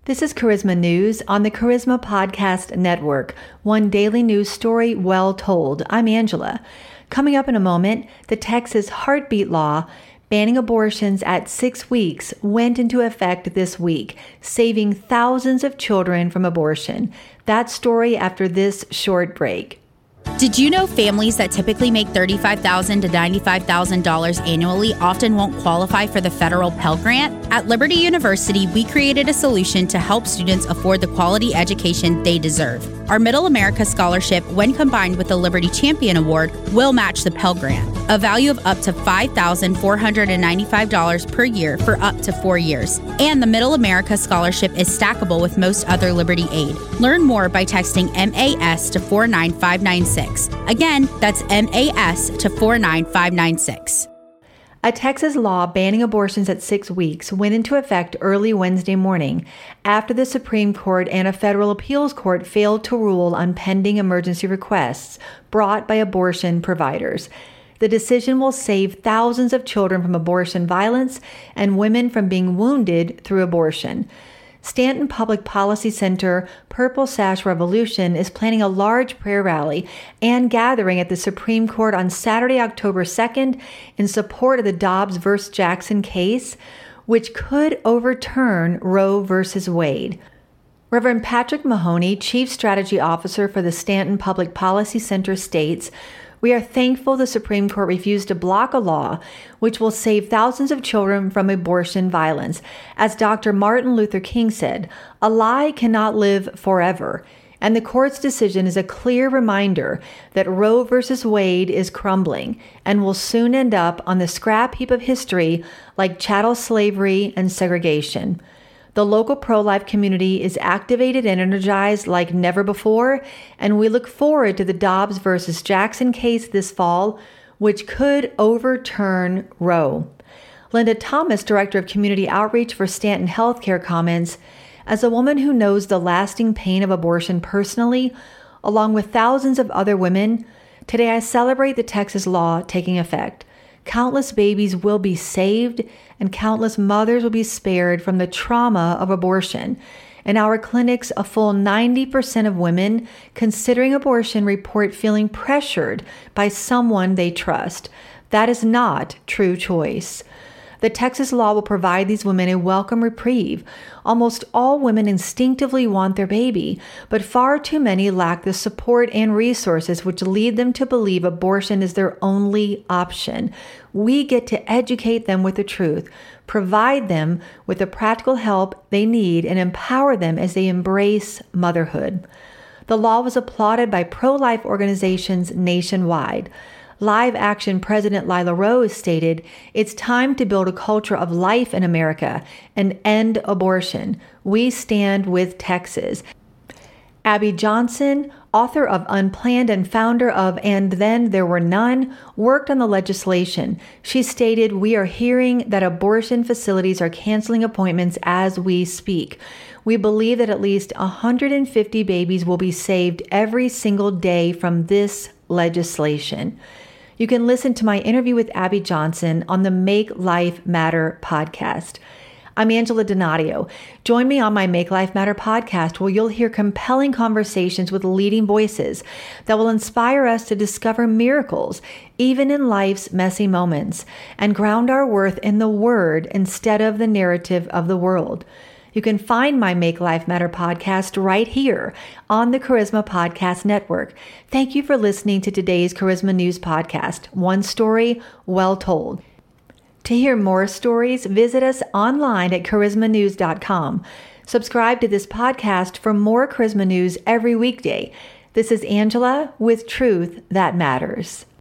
This is Charisma News on the Charisma Podcast Network, one daily news story well told. I'm Angela. Coming up in a moment, the Texas heartbeat law banning abortions at 6 weeks went into effect this week, saving thousands of children from abortion. That story after this short break. Did you know families that typically make $35,000 to $95,000 annually often won't qualify for the federal Pell Grant? At Liberty University, we created a solution to help students afford the quality education they deserve. Our Middle America Scholarship, when combined with the Liberty Champion Award, will match the Pell Grant, a value of up to $5,495 per year for up to 4 years. And the Middle America Scholarship is stackable with most other Liberty aid. Learn more by texting MAS to 49596. Again, that's MAS to 49596. A Texas law banning abortions at 6 weeks went into effect early Wednesday morning after the Supreme Court and a federal appeals court failed to rule on pending emergency requests brought by abortion providers. The decision will save thousands of children from abortion violence and women from being wounded through abortion. Stanton Public Policy Center Purple Sash Revolution is planning a large prayer rally and gathering at the Supreme Court on Saturday, October 2nd in support of the Dobbs v. Jackson case, which could overturn Roe v. Wade. Reverend Patrick Mahoney, Chief Strategy Officer for the Stanton Public Policy Center, states, "We are thankful the Supreme Court refused to block a law which will save thousands of children from abortion violence. As Dr. Martin Luther King said, a lie cannot live forever. And the court's decision is a clear reminder that Roe v. Wade is crumbling and will soon end up on the scrap heap of history like chattel slavery and segregation." The local pro-life community is activated and energized like never before, and we look forward to the Dobbs versus Jackson case this fall, which could overturn Roe. Linda Thomas, Director of Community Outreach for Stanton Healthcare, comments, "As a woman who knows the lasting pain of abortion personally, along with thousands of other women, today I celebrate the Texas law taking effect. Countless babies will be saved and countless mothers will be spared from the trauma of abortion. In our clinics, a full 90% of women considering abortion report feeling pressured by someone they trust. That is not true choice. The Texas law will provide these women a welcome reprieve. Almost all women instinctively want their baby, but far too many lack the support and resources which lead them to believe abortion is their only option. We get to educate them with the truth, provide them with the practical help they need, and empower them as they embrace motherhood." The law was applauded by pro-life organizations nationwide. Live Action President Lila Rose stated, "It's time to build a culture of life in America and end abortion. We stand with Texas." Abby Johnson, author of Unplanned and founder of And Then There Were None, worked on the legislation. She stated, "We are hearing that abortion facilities are canceling appointments as we speak. We believe that at least 150 babies will be saved every single day from this legislation." You can listen to my interview with Abby Johnson on the Make Life Matter podcast. I'm Angela Donadio. Join me on my Make Life Matter podcast, where you'll hear compelling conversations with leading voices that will inspire us to discover miracles, even in life's messy moments, and ground our worth in the Word instead of the narrative of the world. You can find my Make Life Matter podcast right here on the Charisma Podcast Network. Thank you for listening to today's Charisma News podcast, one story well told. To hear more stories, visit us online at charismanews.com. Subscribe to this podcast for more Charisma News every weekday. This is Angela with Truth That Matters.